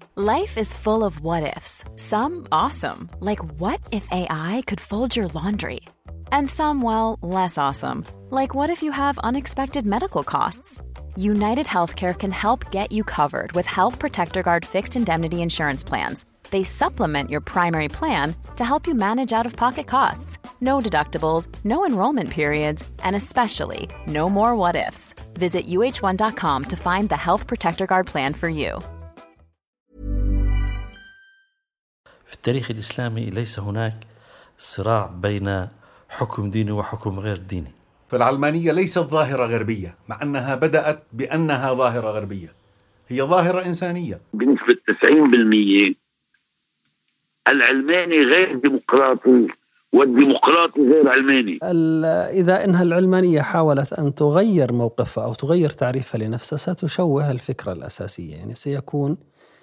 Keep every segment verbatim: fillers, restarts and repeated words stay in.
Life is full of what-ifs. Some awesome, like what if A I could fold your laundry? And some, well, less awesome, like what if you have unexpected medical costs? United Healthcare can help get you covered with Health Protector Guard fixed indemnity insurance plans. They supplement your primary plan to help you manage out-of-pocket costs. No deductibles, no enrollment periods, and especially no more what-ifs. Visit U H one dot com to find the Health Protector Guard plan for you. في التاريخ الإسلامي ليس هناك صراع بين حكم ديني وحكم غير ديني. فالعلمانية ليست ظاهرة غربية، مع أنها بدأت بأنها ظاهرة غربية. هي ظاهرة إنسانية. بنسبة تسعين بالمئة العلماني غير ديمقراطي والديمقراطي غير علماني. إذا إنها العلمانية حاولت أن تغير موقفها أو تغير تعريفها لنفسها ستشوه الفكرة الأساسية، يعني سيكون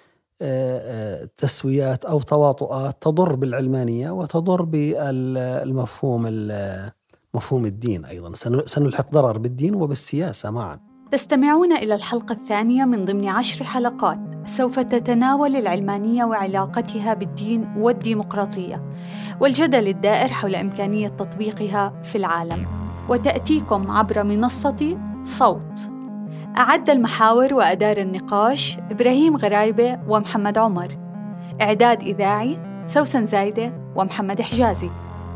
تسويات أو تواطؤات تضر بالعلمانية وتضر بالمفهوم مفهوم الدين أيضا. سنلحق ضرر بالدين وبالسياسة معا. تستمعون إلى الحلقة الثانية من ضمن عشر حلقات سوف تتناول العلمانية وعلاقتها بالدين والديمقراطية والجدل الدائر حول إمكانية تطبيقها في العالم، وتأتيكم عبر منصة صوت. أعد المحاور وأدار النقاش إبراهيم غرايبة ومحمد عمر. إعداد إذاعي سوسن زايدة ومحمد حجازي.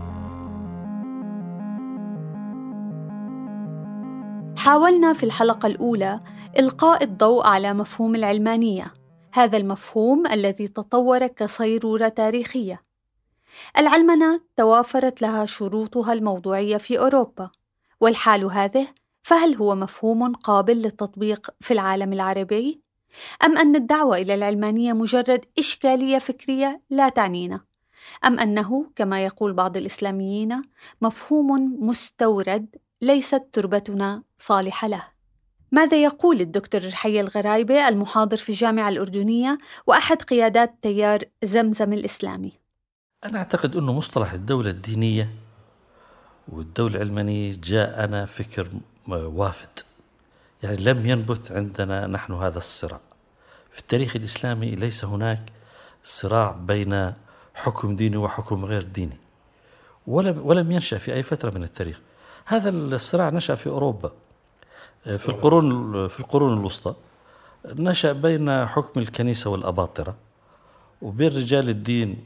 حاولنا في الحلقة الأولى إلقاء الضوء على مفهوم العلمانية، هذا المفهوم الذي تطور كصيرورة تاريخية. العلمنة توافرت لها شروطها الموضوعية في أوروبا، والحال هذه فهل هو مفهوم قابل للتطبيق في العالم العربي؟ أم أن الدعوة إلى العلمانية مجرد إشكالية فكرية لا تعنينا؟ أم أنه كما يقول بعض الإسلاميين مفهوم مستورد ليست تربتنا صالحة له؟ ماذا يقول الدكتور رحية الغرايبة المحاضر في الجامعة الأردنية وأحد قيادات تيار زمزم الإسلامي؟ أنا أعتقد أنه مصطلح الدولة الدينية والدولة العلمانية جاءنا فكر وافد، يعني لم ينبت عندنا نحن هذا الصراع. في التاريخ الإسلامي ليس هناك صراع بين حكم ديني وحكم غير ديني، ولم ولم ينشأ في أي فترة من التاريخ. هذا الصراع نشأ في أوروبا في القرون في القرون الوسطى، نشأ بين حكم الكنيسة والأباطرة وبين رجال الدين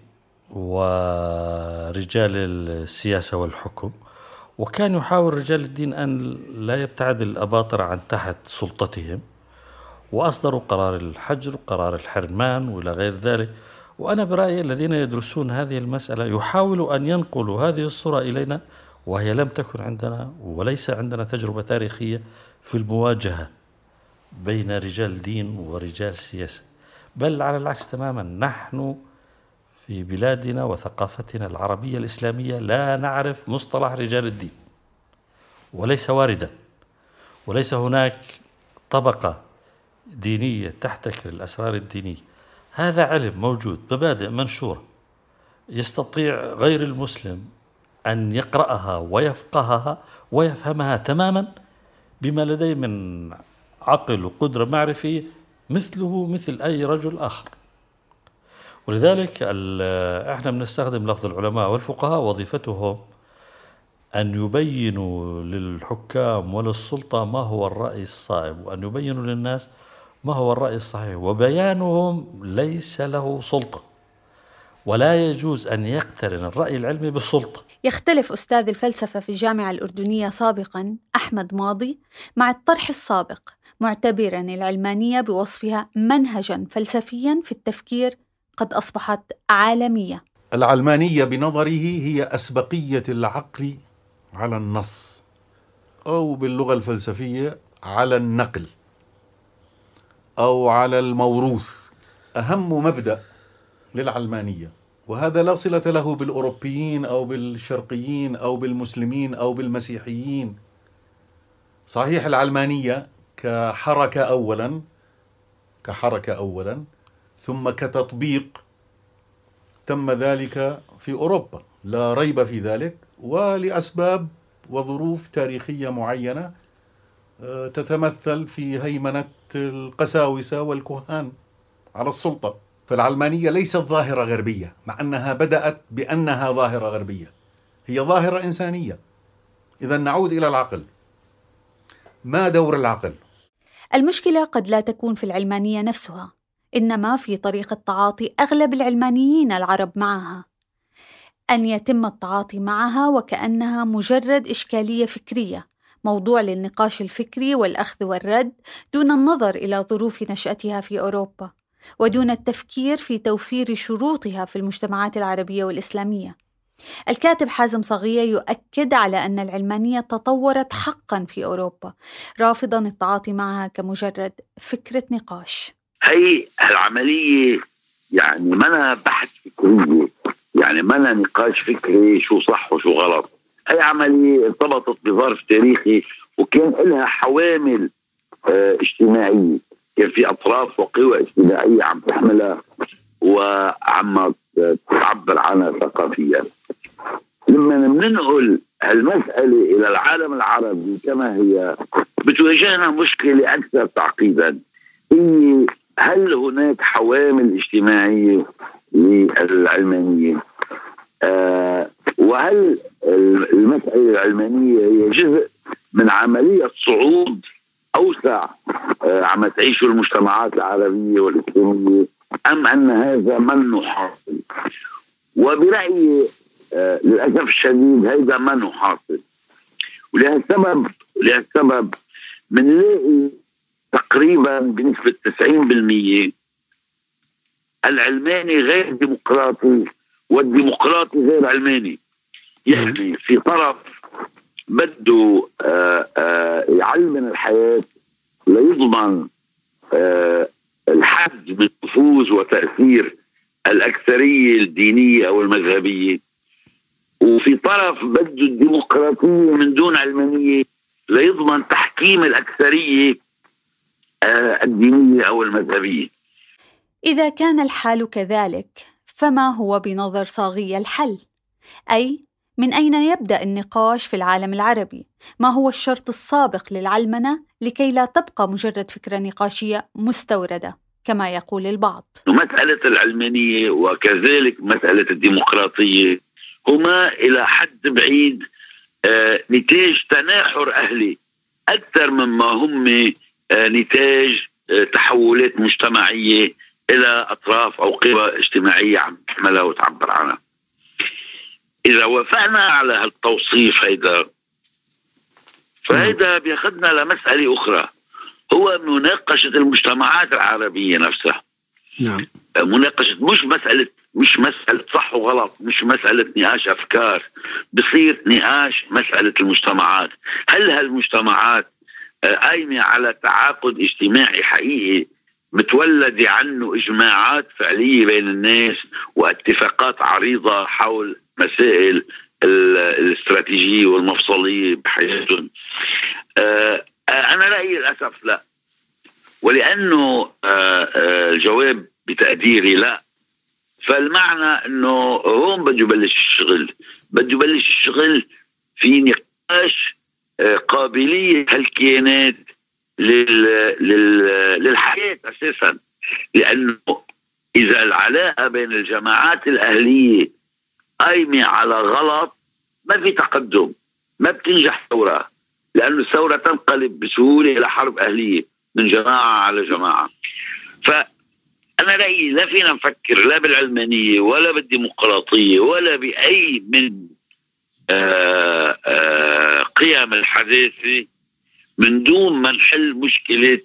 ورجال السياسة والحكم، وكان يحاول رجال الدين أن لا يبتعد الأباطرة عن تحت سلطتهم، وأصدروا قرار الحجر وقرار الحرمان وإلى غير ذلك. وأنا برأيي الذين يدرسون هذه المسألة يحاولوا أن ينقلوا هذه الصورة إلينا، وهي لم تكن عندنا وليس عندنا تجربة تاريخية في المواجهة بين رجال دين ورجال سياسة، بل على العكس تماما. نحن في بلادنا وثقافتنا العربية الإسلامية لا نعرف مصطلح رجال الدين، وليس واردا، وليس هناك طبقة دينية تحتكر الأسرار الدينية. هذا علم موجود، مبادئ منشورة، يستطيع غير المسلم أن يقرأها ويفقهها ويفهمها تماما بما لديه من عقل وقدرة معرفية مثله مثل أي رجل آخر. ولذلك احنا بنستخدم لفظ العلماء والفقهاء، وظيفتهم أن يبينوا للحكام وللسلطة ما هو الرأي الصائب، وأن يبينوا للناس ما هو الرأي الصحيح، وبيانهم ليس له سلطة، ولا يجوز أن يقترن الرأي العلمي بالسلطة. يختلف أستاذ الفلسفة في الجامعة الأردنية سابقاً أحمد ماضي مع الطرح السابق، معتبراً العلمانية بوصفها منهجاً فلسفياً في التفكير قد أصبحت عالمية. العلمانية بنظره هي أسبقية العقل على النص، أو باللغة الفلسفية على النقل أو على الموروث. أهم مبدأ للعلمانية، وهذا لا صلة له بالأوروبيين أو بالشرقيين أو بالمسلمين أو بالمسيحيين. صحيح العلمانية كحركة أولا كحركة أولا ثم كتطبيق تم ذلك في أوروبا، لا ريب في ذلك، ولأسباب وظروف تاريخية معينة تتمثل في هيمنة القساوسة والكهان على السلطة. فالعلمانية ليست ظاهرة غربية، مع أنها بدأت بأنها ظاهرة غربية، هي ظاهرة إنسانية. إذا نعود إلى العقل. ما دور العقل؟ المشكلة قد لا تكون في العلمانية نفسها، إنما في طريقة تعاطي أغلب العلمانيين العرب معها، أن يتم التعاطي معها وكأنها مجرد إشكالية فكرية، موضوع للنقاش الفكري والأخذ والرد، دون النظر إلى ظروف نشأتها في أوروبا، ودون التفكير في توفير شروطها في المجتمعات العربية والإسلامية. الكاتب حازم صاغية يؤكد على أن العلمانية تطورت حقا في أوروبا، رافضا التعاطي معها كمجرد فكرة نقاش. هي العملية يعني منها بحث فكري، يعني منها نقاش فكري شو صح وشو غلط. هي عملية ارتبطت بظرف تاريخي وكان لها حوامل اه اجتماعية، كان في أطراف وقوى اجتماعية عم تحملها وعم تعبر عنها ثقافيا. لما ننقل هالمسألة إلى العالم العربي كما هي، بتواجهنا مشكلة أكثر تعقيدا، هي هل هناك حوامل اجتماعية للعلمانية؟ آه وهل المسألة العلمانية هي جزء من عملية صعود أوسع آه عم تعيشه المجتمعات العربية والإسلامية، أم أن هذا منه حاصل؟ وبرأيي آه للأسف الشديد هذا منه حاصل، ولهالسبب لهالسبب منلاقي تقريبا بنسبة تسعين بالمئة العلماني غير ديمقراطي والديمقراطي غير علماني. يعني في طرف بده آآ آآ يعلم الحياة ليضمن الحد من نفوذ وتأثير الأكثرية الدينية أو المذهبية، وفي طرف بده الديمقراطية من دون علمانية ليضمن تحكيم الأكثرية الدينية أو المذهبية. إذا كان الحال كذلك، فما هو بنظر صاغية الحل؟ أي من أين يبدأ النقاش في العالم العربي؟ ما هو الشرط السابق للعلمنة لكي لا تبقى مجرد فكرة نقاشية مستوردة كما يقول البعض؟ مسألة العلمانية وكذلك مسألة الديمقراطية هما إلى حد بعيد آه نتاج تناحر أهلي أكثر مما هم آه نتاج آه تحولات مجتمعية إلى أطراف أو قوى اجتماعية عم تحملها وتعبر عنها. إذا وافقنا على هالتوصيف هيدا فهيدا بياخدنا لمسألة أخرى، هو مناقشة المجتمعات العربية نفسها. نعم. مناقشة مش مسألة مش مسألة صح وغلط، مش مسألة نقاش أفكار، بصير نقاش مسألة المجتمعات. هل هالمجتمعات قايمة على تعاقد اجتماعي حقيقي متولد عنه إجماعات فعلية بين الناس واتفاقات عريضة حول مسائل الاستراتيجية والمفصلية بحياتهم؟ أنا رأيي للأسف لا، ولأنه الجواب بتقديري لا، فالمعنى أنه هون بده يبلش الشغل، بده يبلش الشغل في نقاش قابلية هالكيانات لل... لل... للحياة أساسا، لأنه إذا العلاقة بين الجماعات الأهلية قايمة على غلط ما في تقدم، ما بتنجح ثورة، لأنه الثورة تنقلب بسهولة إلى حرب أهلية من جماعة على جماعة. فأنا رأيي لا فينا نفكر لا بالعلمانية ولا بالديمقراطية ولا بأي من آآ آآ قيم الحداثة من دون ما نحل مشكلة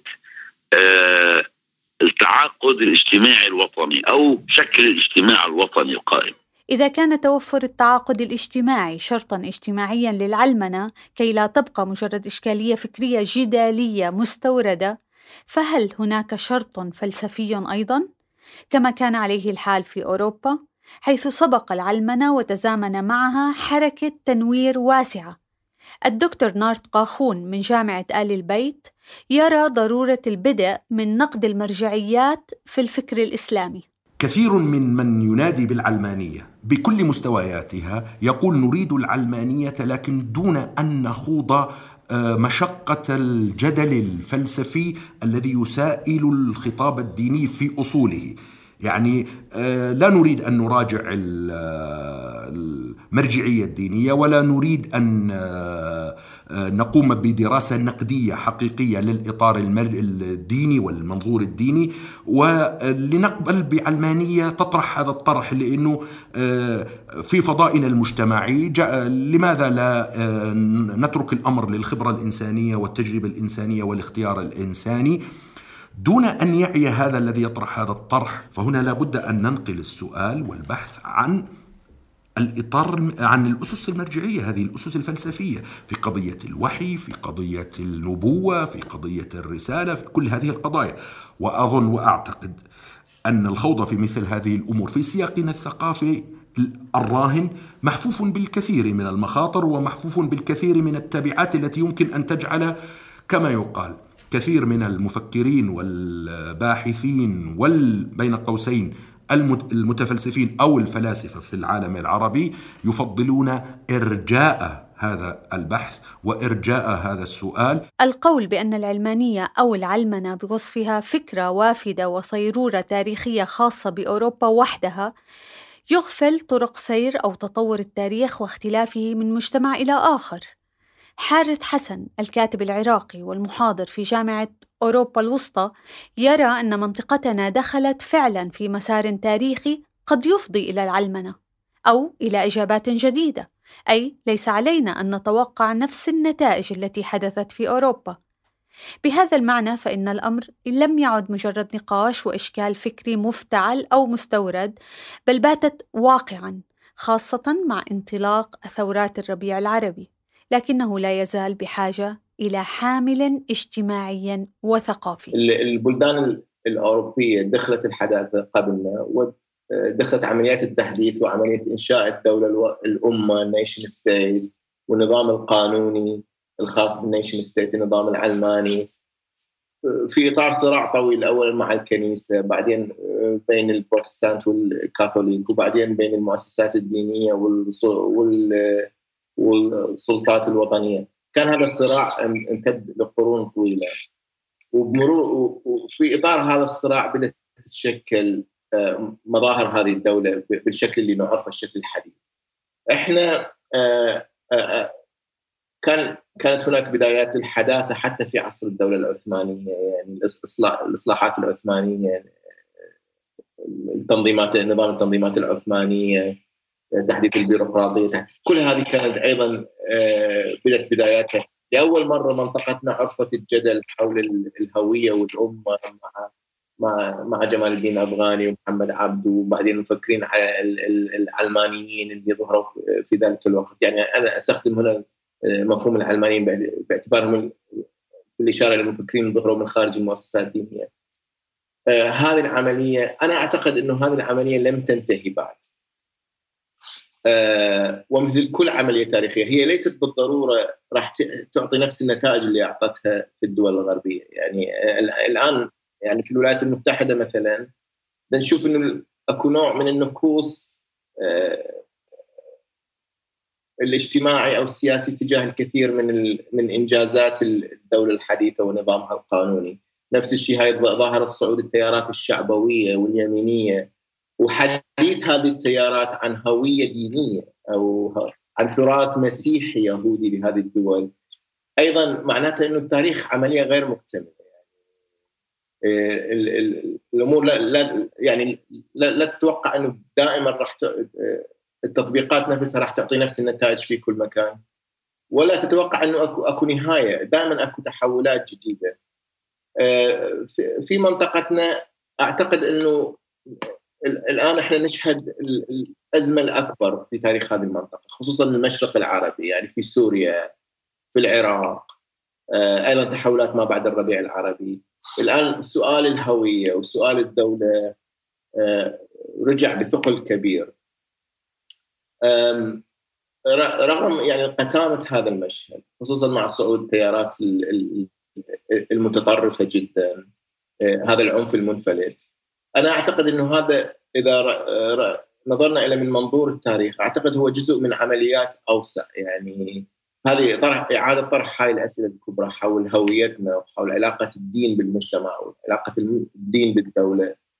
التعاقد الاجتماعي الوطني أو شكل الاجتماع الوطني القائم. إذا كان توفر التعاقد الاجتماعي شرطاً اجتماعياً للعلمنة كي لا تبقى مجرد إشكالية فكرية جدالية مستوردة، فهل هناك شرط فلسفي أيضاً؟ كما كان عليه الحال في أوروبا، حيث سبق العلمنة وتزامن معها حركة تنوير واسعة. الدكتور نارت قاخون من جامعة آل البيت يرى ضرورة البدء من نقد المرجعيات في الفكر الإسلامي. كثير من من ينادي بالعلمانية بكل مستوياتها يقول نريد العلمانية، لكن دون أن نخوض مشقة الجدل الفلسفي الذي يسائل الخطاب الديني في أصوله. يعني لا نريد أن نراجع المرجعية الدينية، ولا نريد أن نقوم بدراسة نقدية حقيقية للإطار الديني والمنظور الديني، ولنقبل بعلمانية تطرح هذا الطرح، لأنه في فضائنا المجتمعي لماذا لا نترك الأمر للخبرة الإنسانية والتجربة الإنسانية والاختيار الإنساني دون أن يعي هذا الذي يطرح هذا الطرح. فهنا لابد أن ننقل السؤال والبحث عن الإطار، عن الأسس المرجعية، هذه الأسس الفلسفية في قضية الوحي، في قضية النبوة، في قضية الرسالة، في كل هذه القضايا. وأظن وأعتقد أن الخوض في مثل هذه الأمور في سياقنا الثقافي الراهن محفوف بالكثير من المخاطر، ومحفوف بالكثير من التبعات التي يمكن أن تجعل كما يقال كثير من المفكرين والباحثين والبين قوسين المتفلسفين أو الفلاسفة في العالم العربي يفضلون إرجاء هذا البحث وإرجاء هذا السؤال. القول بأن العلمانية أو العلمنة بوصفها فكرة وافدة وصيرورة تاريخية خاصة بأوروبا وحدها يغفل طرق سير أو تطور التاريخ واختلافه من مجتمع إلى آخر. حارث حسن الكاتب العراقي والمحاضر في جامعة أوروبا الوسطى يرى أن منطقتنا دخلت فعلاً في مسار تاريخي قد يفضي إلى العلمنة أو إلى إجابات جديدة، أي ليس علينا أن نتوقع نفس النتائج التي حدثت في أوروبا. بهذا المعنى فإن الأمر لم يعد مجرد نقاش وإشكال فكري مفتعل أو مستورد، بل باتت واقعاً، خاصة مع انطلاق ثورات الربيع العربي، لكنه لا يزال بحاجة إلى حامل اجتماعي وثقافي. البلدان الأوروبية دخلت الحداثة قبلنا، ودخلت عمليات التحديث وعملية إنشاء الدولة الأمة النيشن ستيت، والنظام القانوني الخاص بالنيشن ستيت، النظام العلماني، في إطار صراع طويل، أولا مع الكنيسة، بعدين بين البروتستانت والكاثوليك، وبعدين بين المؤسسات الدينية والسلطات الوطنية. كان هذا الصراع امتد لقرون طويلة، وفي إطار هذا الصراع بدأت تتشكل مظاهر هذه الدولة بالشكل اللي نعرفه الشكل الحديث. إحنا كان كانت هناك بدايات الحداثة حتى في عصر الدولة العثمانية، يعني الإصلاحات العثمانية، التنظيمات، نظام التنظيمات العثمانية، تحديث البيروقراطية، كل هذه كانت أيضا بدأت بداياتها. لأول مرة منطقتنا عرفت الجدل حول الهوية والأمة مع مع مع جمال الدين أفغاني ومحمد عبده، وبعدين مفكرين على العلمانيين اللي ظهروا في ذلك الوقت. يعني أنا أستخدم هنا مفهوم العلمانيين باعتبارهم بالإشارة للمفكرين اللي ظهروا من خارج المؤسسات الدينية. هذه العملية أنا أعتقد أنه هذه العملية لم تنتهي بعد، آه ومثل كل عملية تاريخية هي ليست بالضرورة راح تعطي نفس النتائج اللي أعطتها في الدول الغربية. يعني آه الآن يعني في الولايات المتحدة مثلا نشوف إنه أكو نوع من النكوص آه الاجتماعي أو السياسي تجاه الكثير من من إنجازات الدولة الحديثة ونظامها القانوني. نفس الشيء هاي ظاهرة صعود التيارات الشعبوية واليمينية، وحديث هذه التيارات عن هوية دينية أو عن تراث مسيحي يهودي لهذه الدول، أيضا معناته أنه التاريخ عملية غير مكتملة. يعني الأمور لا, لا يعني لا, لا تتوقع أنه دائما راح التطبيقات نفسها راح تعطي نفس النتائج في كل مكان، ولا تتوقع أنه أكو, أكو نهاية، دائما أكو تحولات جديدة. في منطقتنا أعتقد أنه الآن إحنا نشهد الأزمة الأكبر في تاريخ هذه المنطقة، خصوصاً المشرق العربي، يعني في سوريا، في العراق، أيضاً تحولات ما بعد الربيع العربي. الآن سؤال الهوية وسؤال الدولة رجع بثقل كبير، رغم يعني قتامة هذا المشهد، خصوصاً مع صعود التيارات المتطرفة جداً، هذا العنف المنفلت. أنا أعتقد أنه هذا إذا نظرنا إلى من منظور التاريخ أعتقد هو جزء من عمليات أوسع. يعني هذه طرح إعادة طرح هاي الأسئلة الكبرى حول هويتنا وحول علاقة الدين بالمجتمع وعلاقة الدين بالدولة.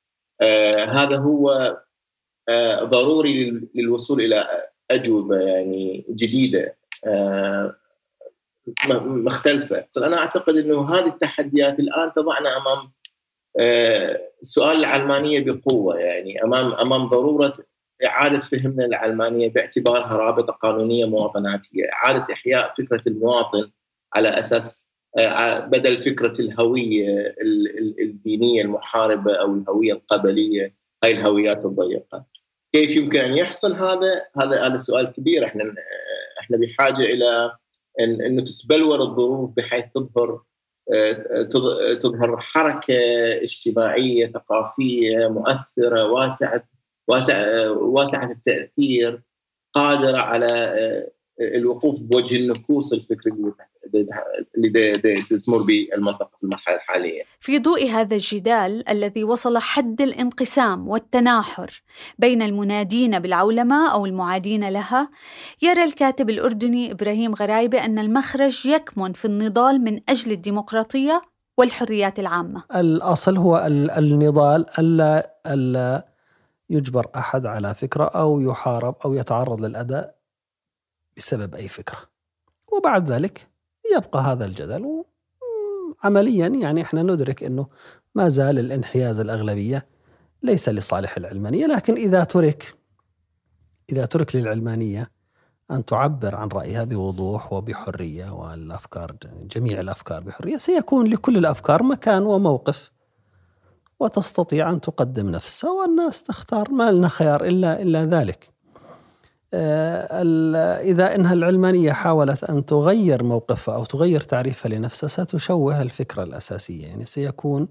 آه هذا هو آه ضروري للوصول إلى أجوبة يعني جديدة آه مختلفة. أنا أعتقد أنه هذه التحديات الآن تضعنا أمام آه سؤال العلمانية بقوة، يعني أمام أمام ضرورة إعادة فهمنا العلمانية باعتبارها رابطة قانونية مواطناتية، إعادة إحياء فكرة المواطن على أساس بدل فكرة الهوية الدينية المحاربة أو الهوية القبلية، هاي الهويات الضيقة. كيف يمكن أن يحصل هذا؟ هذا هذا سؤال كبير. إحنا إحنا بحاجة إلى إن إنه تتبلور الظروف بحيث تظهر تظهر حركة اجتماعية ثقافية مؤثرة واسعة واسعة واسعة التأثير، قادرة على الوقوف بوجه النكوص الفكرية اللي تمر بالمنطقة في المرحلة الحالية. في ضوء هذا الجدال الذي وصل حد الانقسام والتناحر بين المنادين بالعولمة أو المعادين لها، يرى الكاتب الأردني إبراهيم غرايبة أن المخرج يكمن في النضال من أجل الديمقراطية والحريات العامة. الأصل هو النضال، ألا ألا يجبر أحد على فكرة أو يحارب أو يتعرض للأذى بسبب أي فكرة، وبعد ذلك يبقى هذا الجدل. عمليا يعني احنا ندرك أنه ما زال الانحياز الأغلبية ليس لصالح العلمانية، لكن إذا ترك إذا ترك للعلمانية أن تعبر عن رأيها بوضوح وبحرية، والأفكار جميع الأفكار بحرية، سيكون لكل الأفكار مكان وموقف، وتستطيع أن تقدم نفسها والناس تختار. ما لنا خيار إلا إلا ذلك. إذا إنها العلمانية حاولت أن تغير موقفها أو تغير تعريفها لنفسها ستشوه الفكرة الأساسية، يعني سيكون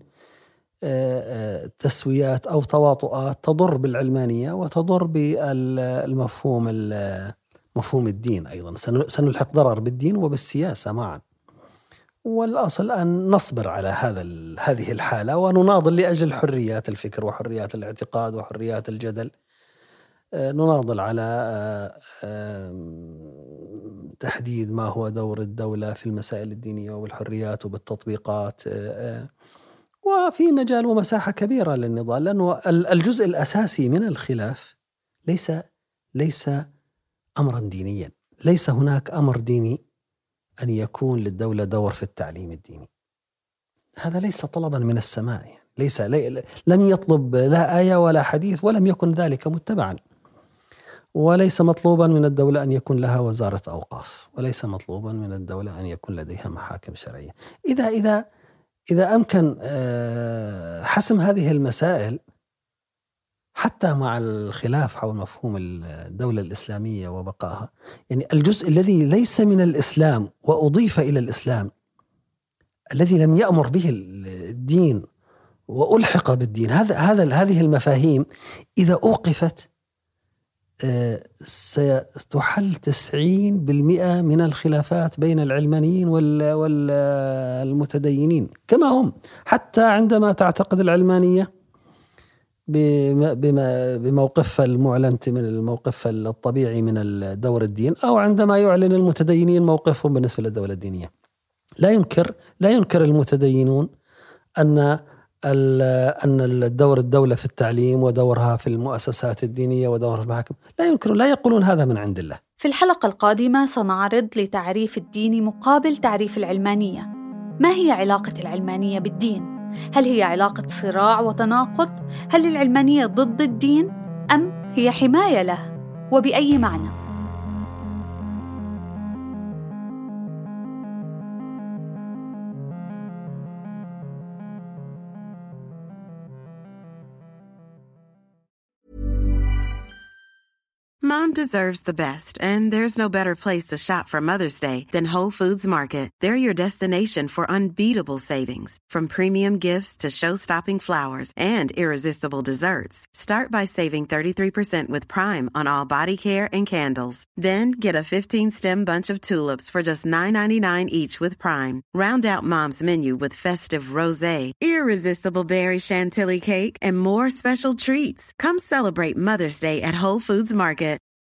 تسويات أو تواطؤات تضر بالعلمانية وتضر بالمفهوم مفهوم الدين. أيضا سنلحق ضرر بالدين وبالسياسة معا. والأصل أن نصبر على هذا هذه الحالة ونناضل لأجل حريات الفكر وحريات الاعتقاد وحريات الجدل. نناضل على تحديد ما هو دور الدولة في المسائل الدينية والحريات وبالتطبيقات، وفي مجال ومساحة كبيرة للنضال، لأنه الجزء الأساسي من الخلاف ليس ليس أمرا دينيا. ليس هناك أمر ديني أن يكون للدولة دور في التعليم الديني. هذا ليس طلبا من السماء، يعني ليس لي لم يطلب لا آية ولا حديث، ولم يكن ذلك متبعا. وليس مطلوبا من الدولة أن يكون لها وزارة أوقاف، وليس مطلوبا من الدولة أن يكون لديها محاكم شرعية. إذا إذا إذا أمكن حسم هذه المسائل حتى مع الخلاف حول مفهوم الدولة الإسلامية وبقائها، يعني الجزء الذي ليس من الإسلام وأضيف إلى الإسلام، الذي لم يأمر به الدين وألحق بالدين، هذا هذا هذه المفاهيم إذا أوقفت ستحل تسعين بالمئة من الخلافات بين العلمانيين والمتدينين كما هم. حتى عندما تعتقد العلمانية بموقف المعلن من الموقف الطبيعي من الدور الدين، أو عندما يعلن المتدينين موقفهم بالنسبة للدولة الدينية، لا ينكر لا ينكر المتدينون أن أن الدور الدولة في التعليم ودورها في المؤسسات الدينية ودورها في المحاكم، لا ينكرون لا يقولون هذا من عند الله. في الحلقة القادمة سنعرض لتعريف الدين مقابل تعريف العلمانية. ما هي علاقة العلمانية بالدين؟ هل هي علاقة صراع وتناقض؟ هل العلمانية ضد الدين أم هي حماية له؟ وبأي معنى؟ Mom deserves the best, and there's no better place to shop for Mother's Day than Whole Foods Market. They're your destination for unbeatable savings, from premium gifts to show-stopping flowers and irresistible desserts. Start by saving thirty-three percent with Prime on all body care and candles. Then get a fifteen-stem bunch of tulips for just nine ninety-nine each with Prime. Round out Mom's menu with festive rosé, irresistible berry chantilly cake, and more special treats. Come celebrate Mother's Day at Whole Foods Market.